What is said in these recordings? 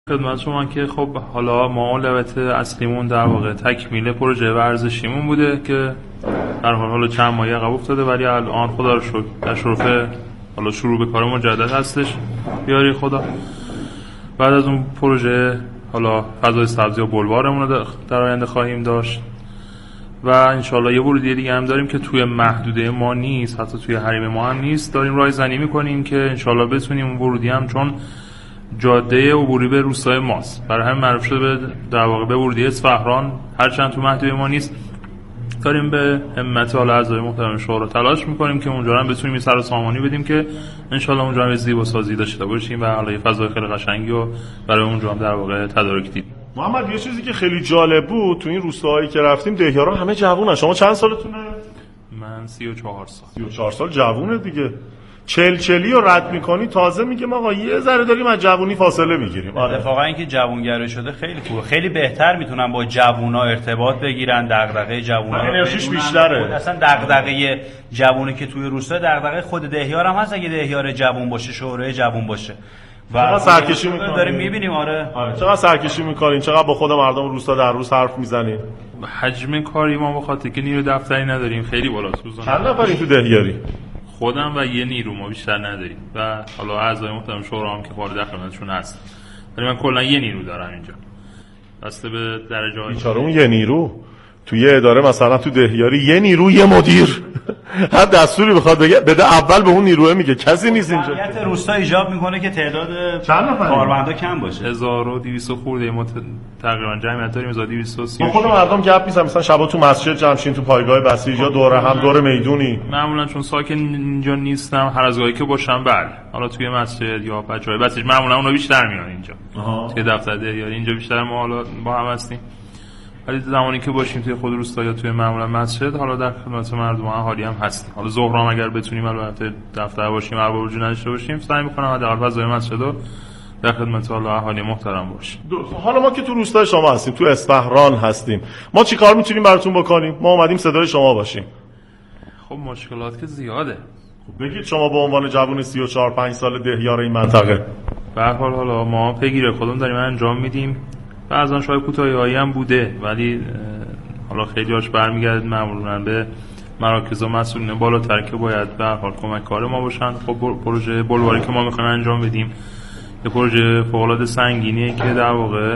خدمت شما که خب حالا ما اولویت اصلیمون در واقع تکمیل پروژه ورزشیمون بوده که در حال چند ماهی عقب افتاده، ولی الان خدا رو شکر در شرف حالا شروع به کار مجدد هستش بیاری خدا. بعد از اون پروژه حالا فضای سبزی و بلوارمون رو در آینده خواهیم داشت و انشالله یه ورودی دیگه هم داریم که توی محدوده ما نیست، حتی توی حریم ما هم نیست، داریم رایزنی میکنیم که انشالله بتونیم اون ورودی هم، چون جاده عبوری به روستای ماست، برای همین معروف شده به در واقع به ورودی اصفهان، هرچند تو محدوده ما نیست، داریم به همت حالا اعضای محترم شورا تلاش میکنیم که اونجا هم بتونیم سر و سامانی بدیم که انشالله اونجا هم زیباسازی داشته باشیم و حالا یه فضای خیلی قشنگی و برای اونجا هم در واقع تدارک دید. محمد، یه چیزی که خیلی جالب بود تو این روستاهایی که رفتیم، دهیاران همه جوونن. شما چند سالتونه؟ من 34 سال. 34 سال جوونه دیگه. چلی رو رد میکنی، تازه میگم آقا یه ذره داریم از جوونی فاصله میگیریم. اتفاقا اینکه جوونگرایی شده خیلی خوبه، خیلی بهتر میتونن با جوونا ارتباط بگیرن، دغدغه جوونا انرژیش بیشتره. اصلا دغدغه جوونی که توی روستا دغدغه خود دهیار هم هست، اگه دهیار جوون باشه، شورای جوون باشه. چقدر سرکشی میکنین؟ داریم میبینیم. آره چقدر سرکشی میکنین، چقدر با خود مردم روستا در روز حرف میزنین. حجم کاری ما بخاطر که نیرو دفتری نداریم خیلی بالاست. چند نفرین تو دهیاری؟ خودم و یه نیرو، ما بیشتر نداریم و حالا اعضای محترم شورا هم که وارد خدمتشون هست، ولی من کلا یه نیرو دارم اینجا. بسته به درجه‌های بیچاره اون یه نیرو توی اداره مثلا تو دهیاری یه نیرو یه مدیر هر دستوری بخواد بده اول به اون نیروه میگه، کسی نیست اینجا. واقعیت روستا ایجاب میکنه که تعداد چند نفره کارمندا کم باشه. 1200 خورده ما تقریبا جمعیت داریم. 1230 ما خود مردم گپ میزنن مثلا شبا تو مسجد جمعشین، تو پایگاه بسیج یا دور هم دور میدونی. معمولا چون ساکن اینجا نیستم، هر از گاهی که باشم بله، حالا توی مسجد یا بچهای بسیج معمولا اونا بیشتر میان اینجا. توی دفتر دهیاری اینجا بیشتر ما حالا با هم هستیم، ولی زمانی که باشیم توی خود روستا یا توی معمولا مسجد، حالا در خدمت مردم اهالی هم هستیم. حالا ظهرام اگر بتونیم البته دفتر باشیم، ارباب وجود نداشته باشیم، سعی می‌کنم حداقل فضای مسجد رو در خدمت حالا اهالی محترم باشیم. حالا ما که تو روستای شما هستیم، تو اصفهان هستیم، ما چی کار می‌تونیم براتون بکنیم؟ ما اومدیم صدای شما باشیم. خب مشکلات که زیاده. خب بگید شما به عنوان جوون 34 5 سال دهیار این منطقه. به هر حال حالا ما پیگیری خودمون داریم انجام میدیم. بعضا شاید کوتاهی‌هایی هم بوده، ولی حالا خیلی هاش برمیگرده معمولاً به مراکز و مسئولین بالاتر که باید به هر حال کمک کار ما باشن. خب پروژه بلواری که ما می‌خوایم انجام بدیم یه پروژه فوق‌العاده سنگینیه که در واقع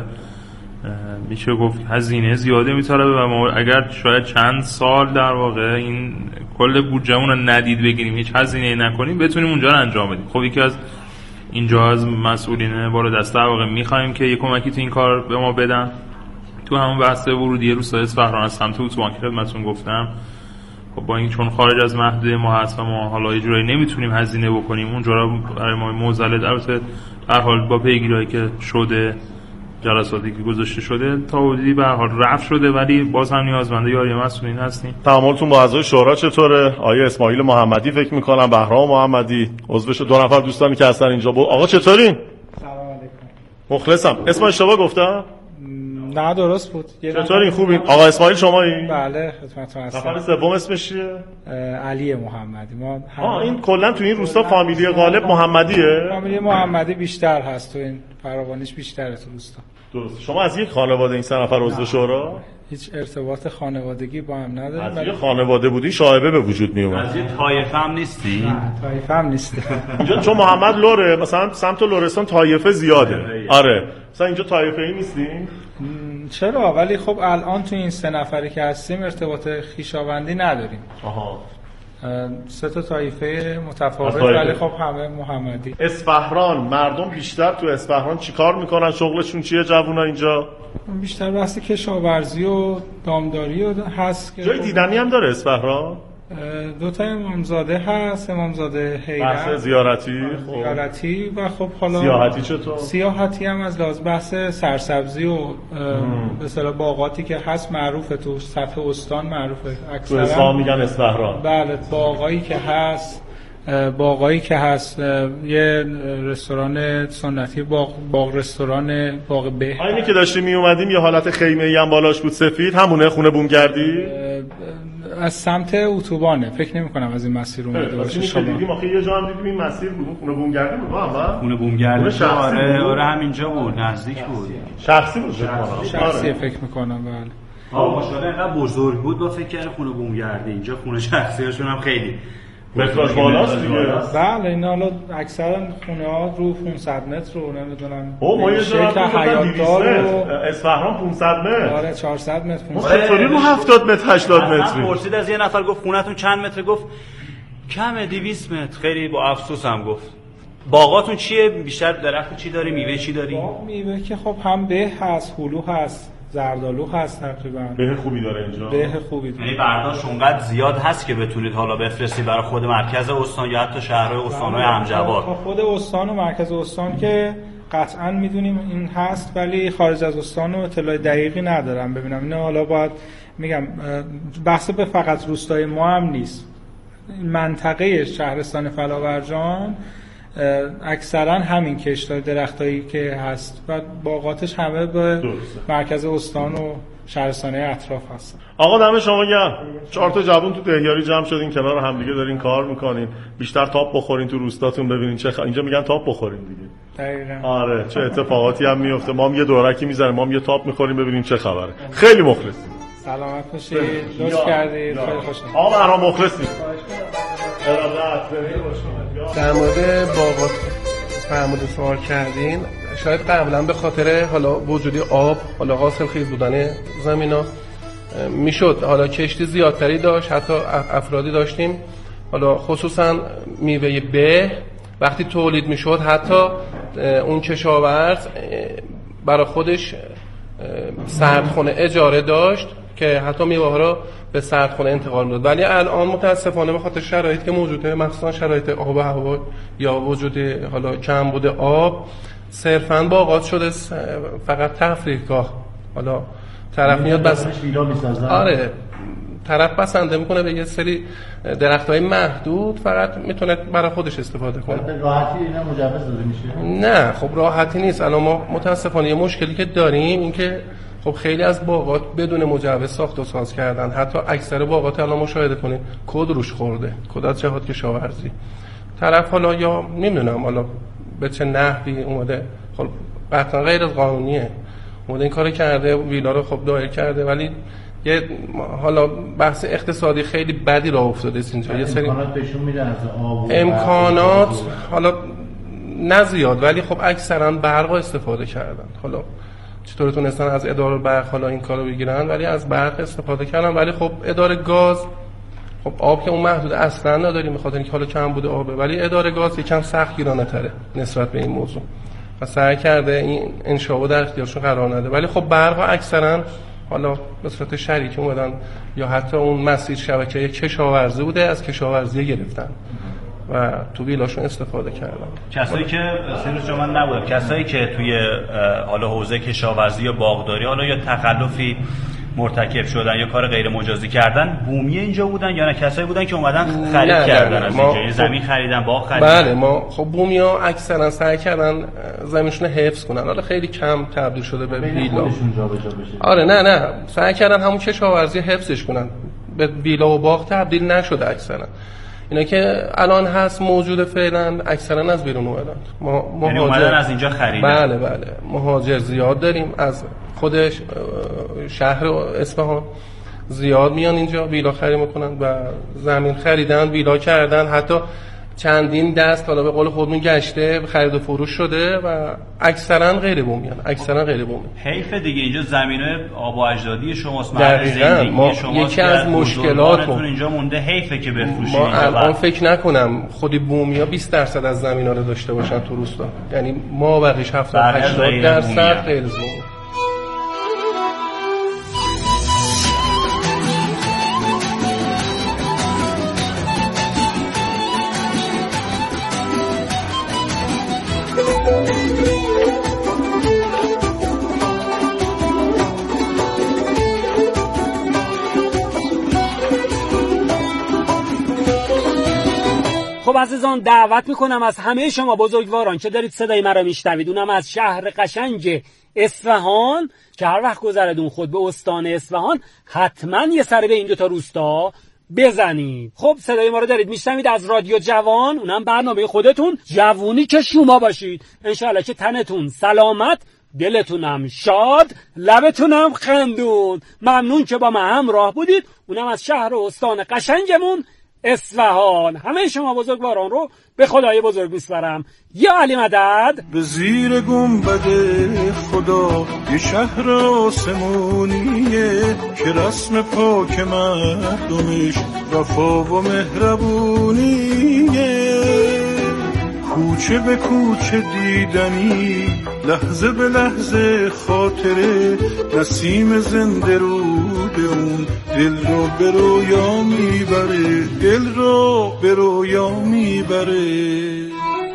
میشه گفت هزینه زیاده می‌طلبه و ما اگر شاید چند سال در واقع این کل بودجه‌مون رو ندید بگیریم، هیچ هزینه‌ای نکنیم، بتونیم اونجا رو انجام بدیم. خب یکی از اینجا از مسئولین بالا دست در واقع می‌خوایم که یه کمکی تو این کار به ما بدن. تو همون بحث ورودی روستای اصفهان از سمت اتوبان که خدمتتون گفتم، خب با این چون خارج از محدوده ما هست و ما حالا یه جورایی نمیتونیم هزینه بکنیم اونجا رو برای ما موزله، البته در حال با پیگیری که شده، جلساتی که گذاشته شده تا حدودی به هر حال رفع شده، ولی باز هم نیازمند یاری مسئولین هستیم. تعاملتون با اعضای شورا چطوره؟ آیه اسماعیل محمدی فکر می‌کنم، بهرام محمدی عضوش، دو نفر دوستانی که هستن اینجا. آقا چطورین؟ سلام علیکم. مخلصم. اسم اشتباه گفتم؟ نه درست بود. چطورین؟ خوبین؟ آقا اسماعیل شمایی؟ بله خدمتتون هستم. نفر سوم اسمش چیه؟ علی محمدی. ما این کلا تو این روستا فامیلی غالب محمدیه؟ فامیلی محمدی بیشتر هست تو این فراوانیش بیشتره تو روستا. درست. شما از یک خانواده این سه نفر عضو شورا؟ هیچ ارتباط خانوادگی با هم نداریم. از یک خانواده بودی شایبه به وجود می اومد. از یه طایفه هم نیستی؟ نه طایفه هم نیست. اینجا چون محمد لوره، مثلا سمت لرستان طایفه زیاده. آره. مثلا اینجا طایفه ای نیستین؟ چرا؟ ولی خب الان تو این سه نفری که هستیم ارتباط خویشاوندی نداریم. آها. سه تا طایفه متفاوت ولی خب همه محمدی. اصفهان، مردم بیشتر تو اصفهان چیکار میکنن؟ شغلشون چیه جوونا اینجا؟ بیشتر بحث کشاورزی و دامداری هست. جای دیدنی هم داره اصفهان؟ دو تا امامزاده هست، امامزاده حیدر بحث زیارتی و خب حالا سیاحتی چطور؟ سیاحتی هم از لحاظ بحث سرسبزی و به اصطلاح باغاتی که هست معروفه تو سطح استان، معروفه اکثرا تو اصفهان میگن اصفهان. بله باغایی که هست یه رستوران سنتی باغ رستوران باغ به اینی که داشتیم می اومدیم یه حالت خیمه‌ای هم بالاش بود سفید، همونه خونه بومگردی. از سمت اتوبانه، فکر نمی‌کنم از این مسیر اومده باشه. شما دیدیم آخه یه جا هم دیدیم این مسیر بود، خونه بومگردی بود اول. خونه بومگردی آره همینجا بود، نزدیک بود. شخصی بود فکر کنم. شخصی فکر می‌کنم بله. ماشاءالله اینقدر بزرگ بود با فکر کردم خونه بومگردی. اینجا خونه شخصیاشون هم خیلی متراژ بالاست دیگه. بله اینا حالا اکثرا خونه‌ها رو 500 متر رو نمیدونم. ما یه جا حیات‌دار اصفهان 500 متر. آره 400 متر 500. چطوری رو 70 متر 80 متر؟ من پرسید از یه نفر گفت خونه‌تون چند متر؟ گفت کمه 200 متر. خیلی با افسوس هم گفت. باغاتون چیه؟ بیشتر درخت چی داری؟ میوه چی داری؟ میوه که خب هم به هست، هلو هست، زردآلو هست تقریبا. به خوبی داره اینجا. به خوبی داره. یعنی برداشت اونقدر زیاد هست که بتونید حالا بفرستید برای خود مرکز استان یا حتی شهرهای استان‌های همجوار. خود استان و مرکز استان که قطعا میدونیم این هست، ولی خارج از استان و اطلاع دقیقی ندارم. ببینم اینو حالا باید میگم بحث به فقط روستای ما هم نیست. منطقه شهرستان فلاورجان اکثرا همین کشتار درختایی که هست و باغاتش همه به مرکز استان و شهرستانه اطراف هستن. آقا دم شما گرم. 4 تا جوون تو دهیاری جمع شدین کنار همدیگه دارین کار میکنین. بیشتر تاپ بخورین تو روستاتون، ببینین چه اینجا میگن تاپ بخورین دیگه. دقیقاً. آره چه اتفاقاتی هم میفته. ما هم یه دورکی میزنیم، ما هم یه تاپ میخوریم ببینین چه خبره. خیلی مخلصیم. سلامت باشید. لطف کردید. خیلی خوشحالم. آقا مرحبا مخلصیم. در مورد باغات فرمود سوال کردین، شاید قبلا به خاطر حالا وجودی آب، حالا حاصل خیز بودن زمینا میشد حالا کشتی زیادتری داشت، حتی افرادی داشتیم حالا خصوصا میوه به وقتی تولید میشد حتی اون کشاورز برای خودش سردخونه اجاره داشت که حتی میوه ها رو به سردخونه انتقال میداد. ولی الان متاسفانه به خاطر شرایطی که موجوده، مخصوصا شرایط آب و هوا یا وجود حالا کمبود آب، صرفاً باغات شده فقط تفریحگاه. حالا طرف میاد بس آره طرف بسنده میکنه به یه سری درختای محدود، فقط میتونه برای خودش استفاده کنه. راحتی اینا مجوز داده میشه؟ نه خب راحتی نیست. الان ما متاسفانه یه مشکلی که داریم این که خب خیلی از باغات بدون مجوز ساخت و ساز کردن. حتی اکثر باغات الان مشاهده کنید کد روش خورده، کد از جهات کشاورزی. طرف حالا یا نمیدونم حالا به چه نحوی اومده، خب قطعا غیر از قانونیه، اومده این کارو کرده، ویلا رو خب دایر کرده، ولی یه حالا بحث اقتصادی خیلی بدی راه افتاده است اینجا. یه سری امکانات بهشون میدن از آب، امکانات حالا نه زیاد، ولی خب اکثرا برق استفاده کردن. حالا چطور تونستن از اداره برق حالا این کارو بگیرن، ولی از برق استفاده کردن. ولی خب اداره گاز، خب آب که اون محدود اصلا نداریم بخاطر اینکه حالا کم بوده آبه، ولی اداره گاز یکم سخت گیرانه تره نسبت به این موضوع و سعی کرده این انشاء در اختیارشون قرار نده. ولی خب برق اکثرا حالا به صورت شریک اومدن یا حتی اون مسیر شبکه کشاورزی بوده از کشاورزی گرفتن و تو ویلاشون استفاده کردن. کسایی که سیروس جا من نبودم، کسایی که توی حالا حوزه کشاورزی یا باغداری حالا یا تخلفی مرتکب شدن یا کار غیر مجازی کردن، بومی اینجا بودن یا نه کسایی بودن که اومدن خرید کردن از اینجا، زمین خریدن، باغ خریدن؟ بله ما خب بومیا اکثرا سعی کردن زمینشون حفظ کنن، حالا خیلی کم تبدیل شده به ویلا. آره نه سعی کردن همون کشاورزی حفظش کنن، به ویلا و باغ تبدیل نشده اکثرا. اینا که الان هست موجود فعلا اکثرا از بیرون اومدن. ما یعنی اومدن از اینجا خریدن. بله مهاجر زیاد داریم از خودش شهر اصفهان زیاد میان اینجا ویلا خرید میکنن و زمین خریدن، ویلا کردن، حتی چندین دست حالا به قول خودمون گشته خرید و فروش شده و اکثرا غیر بومیان، اکثرا غیر بومی. حیف دیگه اینجا زمینای آب و اجدادی شماست، محل زندگی شماست. یکی از مشکلاتمون اینجا مونده، حیفه که بفروشید. ما الان فکر نکنم خودی بومیا 20% از زمینا رو داشته باشن تو روستا، یعنی ما بقیش 70-80% غیر بومی. خب خب عزیزان دعوت میکنم از همه شما بزرگواران که دارید صدای مرا میشنوید، اونم از شهر قشنگ اصفهان که هر وقت گذردون خود به استان اصفهان حتما یه سر به این دوتا روستا بزنید. خب صدای ما رو دارید میشنوید از رادیو جوان، اونم برنامه خودتون جوونی که شما باشید. انشالله که تنتون سلامت، دلتونم شاد، لبتونم خندون. ممنون که با ما همراه بودید، اونم از شهر و استان قشنگمون اصفهان. همه شما بزرگواران رو به خدای بزرگ میسپارم. یا علی مدد. به زیر گنبد خدا یه شهر آسمونیه که رسم پاک مردمش وفا و مهربونیه. کوچه به کوچه دیدنی، لحظه به لحظه خاطره، نسیم زنده رو به اون دل رو به رویا میبره، دل رو به رویا میبره.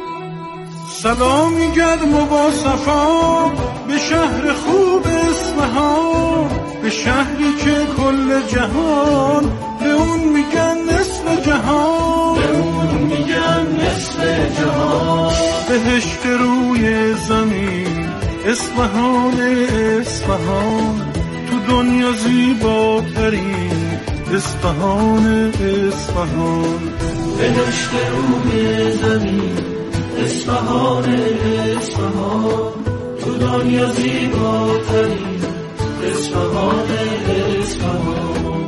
سلامی گرم و با صفا به شهر خوب اصفهان، به شهری که کل جهان به اون میگن نصف جهان، به اون میگن نصف جهان. بهشت روی زمین اصفهان، اصفهان تو دنیا زیباترین اصفهان، اصفهان. بهشت روی زمین اصفهان، اصفهان تو دنیا زیباترین اصفهان، اصفهان.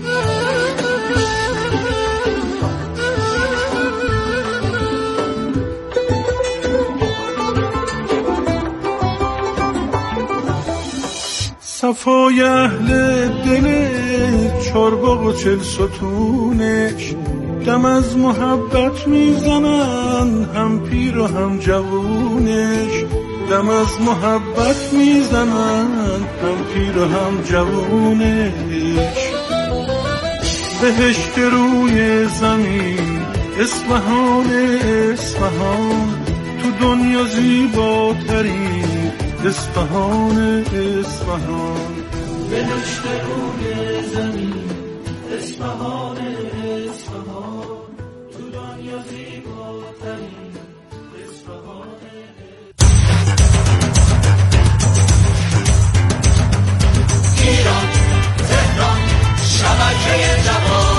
صفای اهل دل چارباغ و 40 ستونش، دم از محبت میزنن هم پیر و هم جوونش، دم از محبت میزنن هم پیر و هم جوونش. بهشت روی زمین اصفهان، اصفهان تو دنیا زیباترین اصفهان، اصفهان. بهشت روی زمین اصفهان، اصفهان تو دنیا زیباترین اصفهان. ایران تهران شبکه جوان.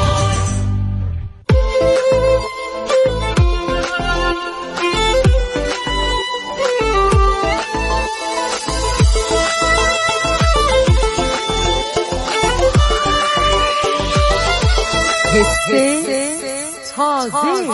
تازه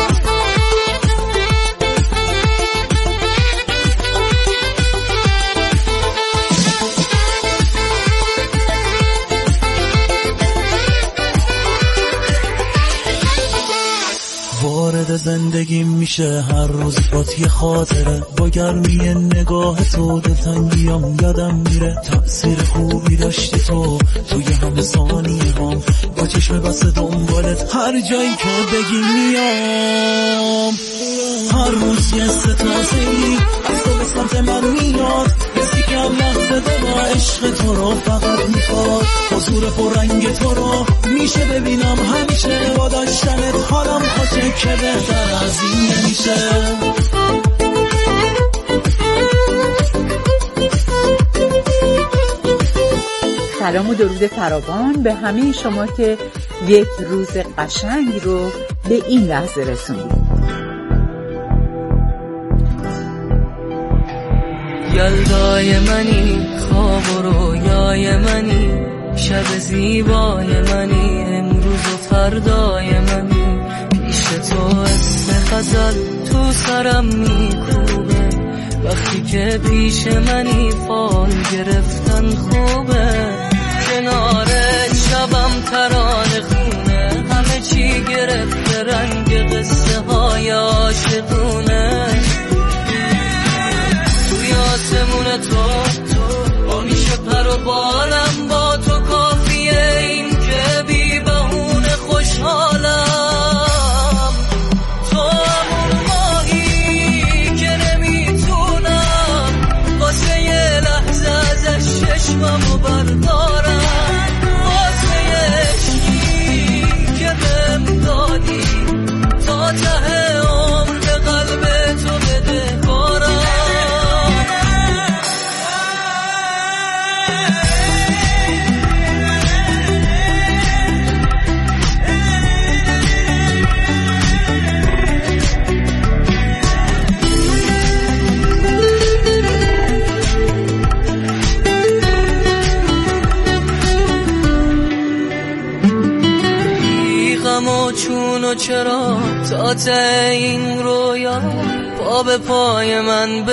وارد زندگی میشه هر روز بات یه خاطره، با گرمی نگاه تو دلتنگیام یادم میره. تأثیر خوبی داشتی تو توی همه ثانیه هم، با چشم بسته دنبالت هر جایی که بگی میام. هر روز یه ستازه‌ای از تو به سمت من میاد، حسی که هم لحظه با عشق تو رو فقط میخواد. حضور پررنگ تو رو میشه ببینم همیشه، با داشتنت حالم خوشه که بهتر از این نمیشه. سلام و درود فراوان به همه شما که یک روز قشنگ رو به این لحظه رسوندید. یلدای منی، خواب و رویای منی، شب زیبای منی، امروز و فردای منی. پیش تو اسم غزل تو سرم میکوبه، وقتی که پیش منی فال گرفتن خوبه. کنار شبم ترانه خونه، همه چی گرفته رنگ قصه های عاشقونه. توی آسمون تو با میشه پر و بالم، با تو کافیه این که بی بهونه خوشحالم. تو همون ماهی که نمیتونم واسه یه لحظه ازش چشممو بردارم، واسه عشقی که بهم دادی تا چون و چرا تا ته این رویا پا به پای من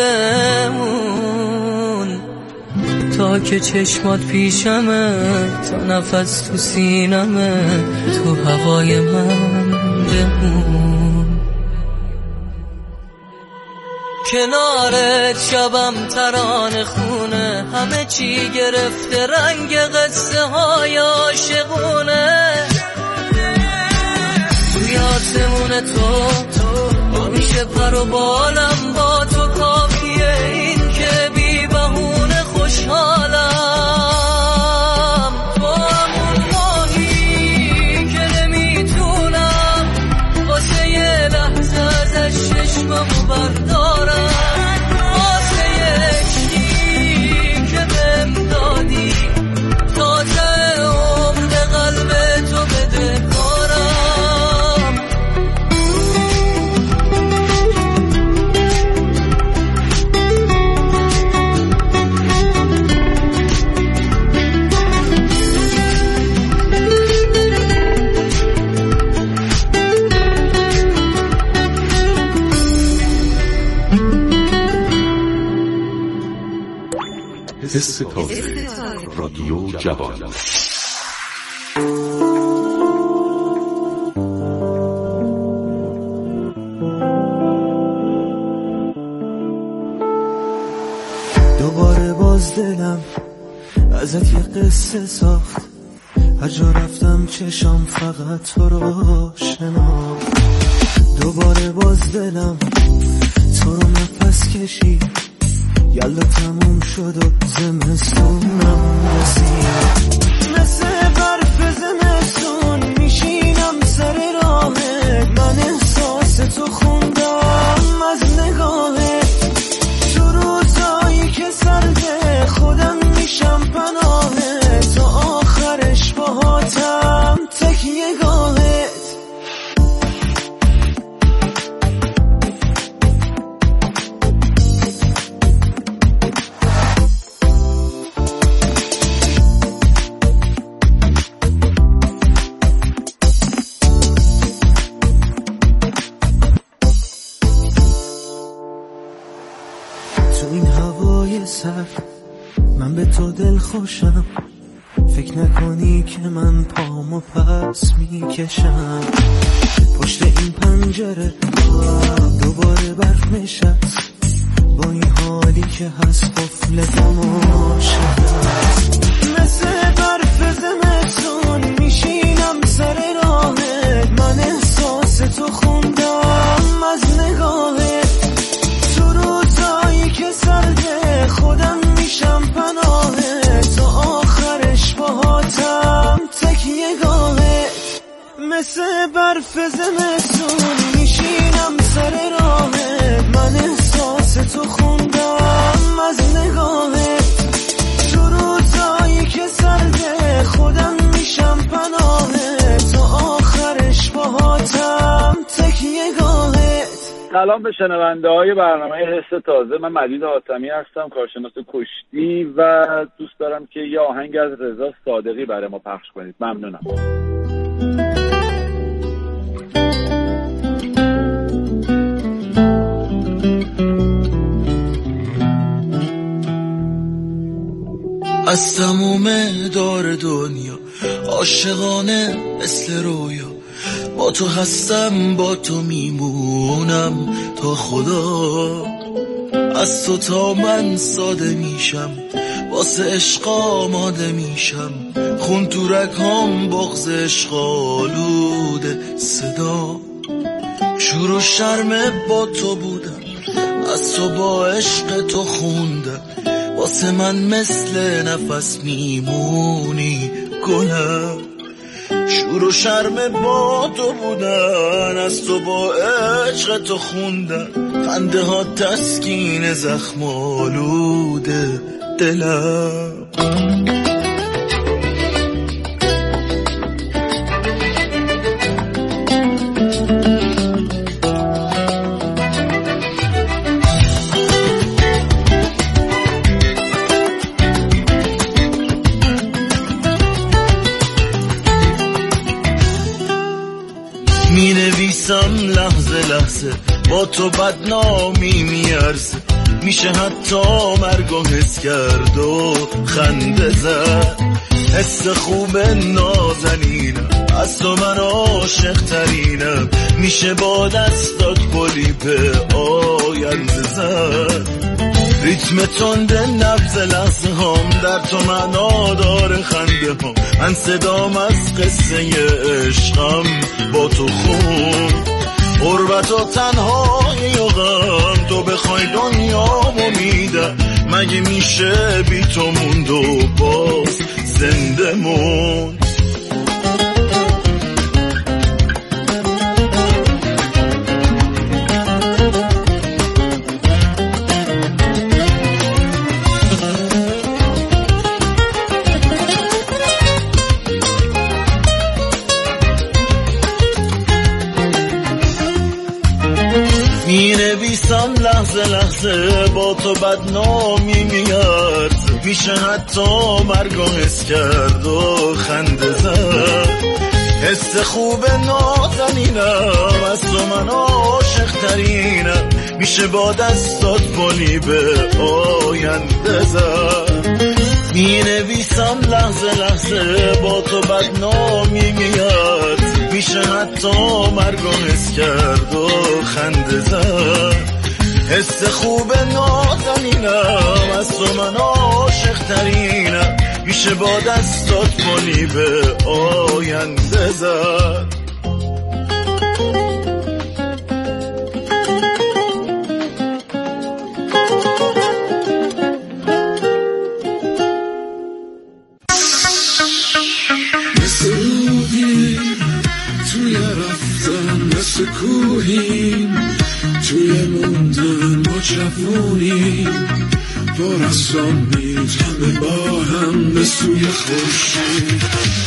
بمون، تا که چشمات پیشمه، تا نفس تو سینمه، تو هوای من بمون. کنارت شبم ترانه خونه، همه چی گرفته رنگ قصه های عاشقونه. توی آسمون تو همیشه پر و بالم با تو کافیه، این که بی بهونه خوشحالم. تو همون ماهی که نمیتونم واسه یه لحظه ازش چشممو بردارم، واسه یه عشقی که بهم دادی تازه عمر قلب تو بده کارم. حس تازه رادیو جوان. دوباره باز دلم ازت یه قصه ساخت، هر جا رفتم چشم فقط تو رو شناخت. دوباره باز دلم تو رو نفس کشید، یلا تموم شد و زمستونم رسید. مثل برف زمستون میشینم سر راهت، من احساس تو خوندم از نگاهت. تو روزایی که سرده خودم میشم پناهت، تا آخرش باهاتم تکیه گاهت. من به تو دل خوشم، فکر نکنی که من پامو پس میکشم. پشت این پنجره دوباره برف نشست، با این حالی که هست قفل تماشا. مثل برف زمستون میشینم سر راهت، من احساس تو خوندم از نگاهت. تو روزایی که سرده خودم میشم پناهت، تا آخرش باهاتم تکیه گاهت. مثل برف زمستون میشینم سر راهت، من احساس تو خوندم از نگاهت. تو روزایی که سرده خودم میشم پناهت، تا آخرش باهاتم تکیه گاهت. سلام به شنونده های برنامه حس تازه. من مجید حاتمی هستم، کارشناس کشتی، و دوست دارم که یه آهنگ از رضا صادقی برای ما پخش کنید. ممنونم. از تموم دار دنیا عاشقانه مثل رویا، با تو هستم با تو میمونم تا خدا. از تو تا من ساده میشم، واسه عشق آماده میشم. خون تو رگام بغض عشق آلوده صدا. شور و شرم با تو بودم، از تو با عشق تو خوندم. واسه من مثل نفس میمونی گلم. شور و شرم با تو بودن، از تو با عشق تو خوندن. خنده ها تسکین زخم آلوده دلم. لحظه با تو بدنامی میارزه، میشه حتی مرگو حس کرد و خنده زد. حس خوب نازنینم، از تو من عاشق ترینم، میشه با دستات گلی به آینده زد. ریتم تند نبض لحظه هم در تو معنا داره، خنده هم من صدام از قصه عشقم با تو خون. غربت و تنهایی و غم تو بخوای دنیامو میدم، مگه میشه بی تو موند و باز زنده موند. مینویسم لحظه لحظه با تو بدنامی میاد، میشه حتی مرگو حس کرد و خنده زد. حس خوب نازنینم، از تو من عاشق ترینم، میشه با دستات گلی به آینده زد. مینویسم لحظه لحظه با تو بدنامی میاد، میشه حتی مرگو حس کرد و خنده زد. حس خوب نازنینم، از تو من عاشق ترینم، میشه با دستات گلی به آینده زد. مثل کوهیم توی موندن ما جوونیم، با رسام میتمه با هم به سوی خورشید.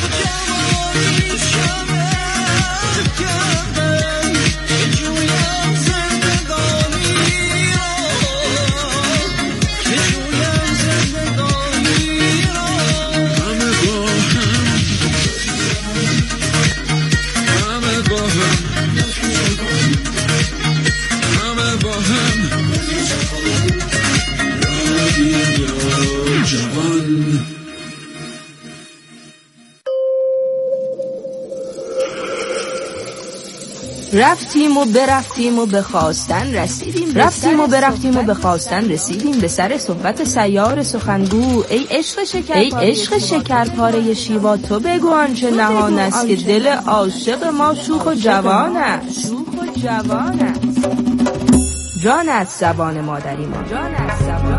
رفتیم و برفتیم و به خواستن رسیدیم، رفتیم و برفتیم و به خواستن رسیدیم، به سر صحبت سیار سخنگو. ای عشق شکرپاره شیوا، تو بگو آنچه نهان است که دل عاشق ما شوخ و جوان است. جان از زبان مادری ما، جان از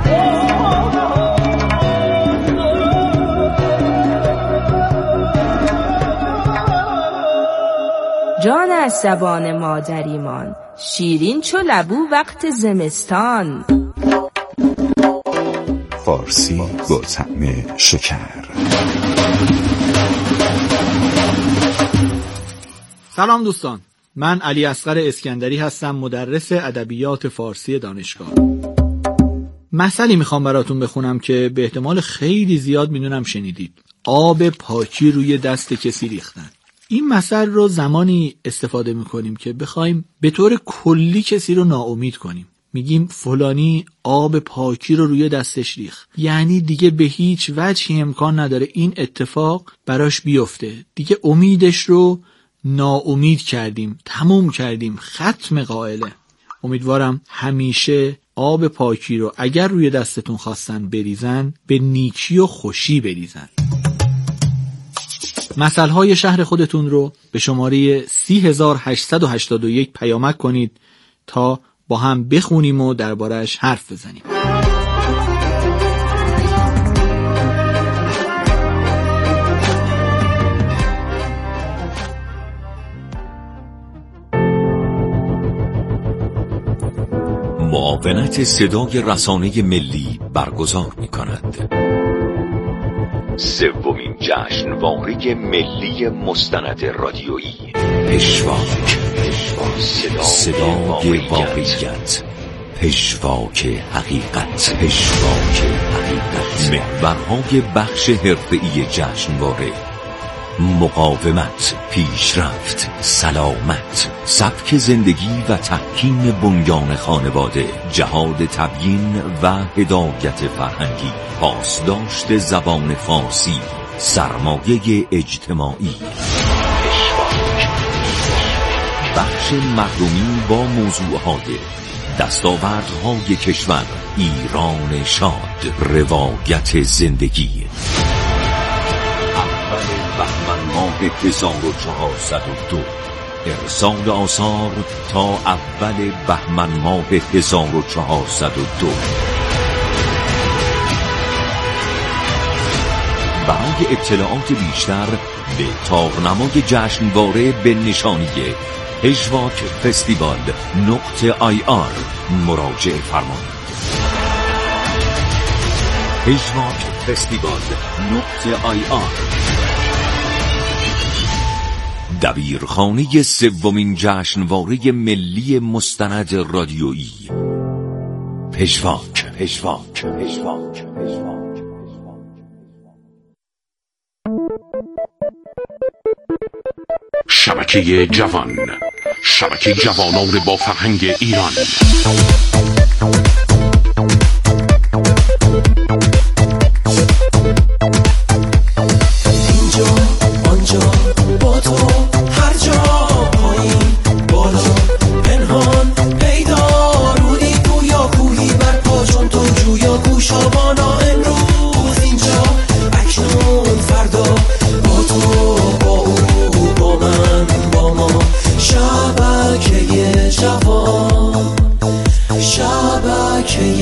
زبان مادریمان، شیرین چو لبو وقت زمستان. فارسی با طعم شکر. سلام دوستان، من علی اصغر اسکندری هستم، مدرس ادبیات فارسی دانشگاه. مثلی میخوام براتون بخونم که به احتمال خیلی زیاد میدونم شنیدید. آب پاکی روی دست کسی ریختن. این مثل رو زمانی استفاده میکنیم که بخوایم به طور کلی کسی رو ناامید کنیم. میگیم فلانی آب پاکی رو روی دستش ریخت، یعنی دیگه به هیچ وجهی امکان نداره این اتفاق براش بیفته. دیگه امیدش رو ناامید کردیم، تموم کردیم، ختم قائله. امیدوارم همیشه آب پاکی رو اگر روی دستتون خواستن بریزن، به نیکی و خوشی بریزن. مثلهای شهر خودتون رو به شماره 30881 پیامک کنید تا با هم بخونیم و دربارش حرف بزنیم. معاونت صدای رسانه ملی برگزار می‌کند. سومین جشنواره ملی مستند رادیویی پژواک، صدای واقعیت، پژواک حقیقت، محورهای بخش حرفه‌ای جشنواره مقاومت، پیشرفت، سلامت، سبک زندگی و تحکیم بنیان خانواده، جهاد تبیین و هدایت فرهنگی، پاسداشت زبان فارسی، سرمایه اجتماعی. بخش محرومی با موضوعهای دستاوردهای کشور، ایران شاد، روایت زندگی. اول بهمن ماه 1402 ارسال آثار تا اول بهمن ماه 1402. برای اطلاعات بیشتر به تاقنمای جشنواره به نشانی پژواک فستیوال .ir مراجعه فرمایید. پژواک فستیوال .ir، دبیرخانه سومین جشنواره ملی مستند رادیویی. پژواک. شبکه جوان، شبکه جوانان با فرهنگ ایران. اینجا آنجا با تو، هر جا پایین بالا پنهان پیدا، رودی گویا کوهی بر پا چون تو جویا گوشابانا. امروز اینجا اکنون فردا با تو، با او، با من، با ما. شبکه جوان، شبکه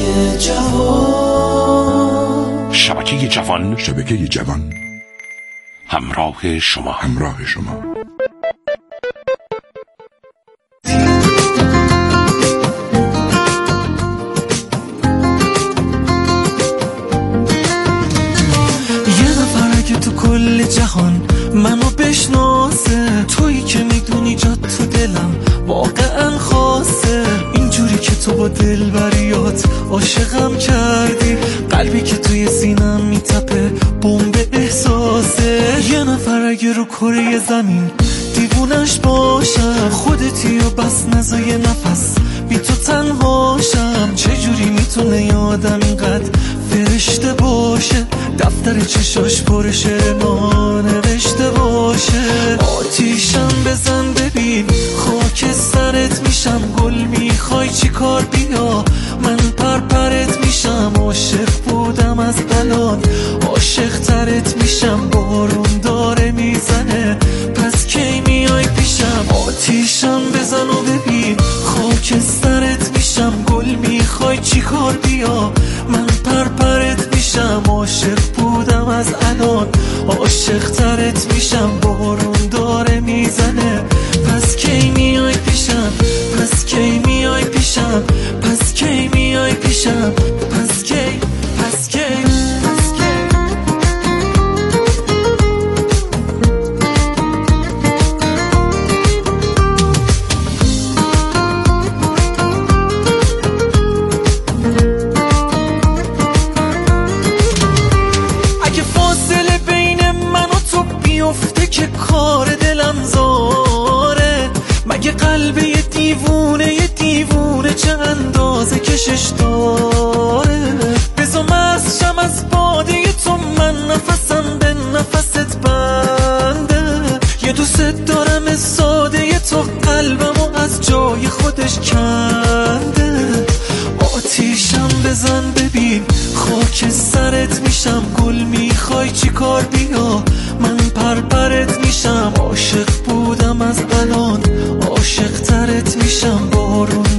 جوان، شبکه جوان، شبکه جوان، همراه شما. تو کل جهان منو بشناسه، تویی که میدونی جات تو دلم واقعا خاصه. اینجوری که تو با دلبریات عاشقم کردی، قلبی که توی سینم میتپه بمب احساسه. یه نفر اگه رو کره زمین دیوونش باشم، خودتی و بس نزای نفس بی تو تنهاشم. چجوری میتونه یه آدم اینقدر فرشته باشه، دفتر چشاش پر شعر نانوشته باشه. آتیشم بزن ببین خاک سرت میشم، گل میخوای چی کار بیا من پرپرت میشم. عاشق بودم از الان عاشق ترت میشم، بارون داره میزنه پس کی میای پیشم. آتیشم بزن و ببین خاک سرت میشم، گل میخوای چی کار بیا من پرپرت میشم. عاشق بودم از الان عاشق ترت میشم، بارون داره میزنه پس کی میای پیشم، پس کی میای پیشم، پس کی میای پیشم، پس کی، پس کی، پس کی. که کار دلم زاره، مگه قلب یه دیوونه چه اندازه کشش داره. بزا مستشم از باده تو، من نفسم به نفست بنده. یه دوست دارم ساده تو، قلبمو از جای خودش کنده. آتیشم بزن ببین خاک سرت میشم، گل میخوای چی کار بیا من پرپرت میشم. عاشق بودم از الان عاشق ترت میشم، بارون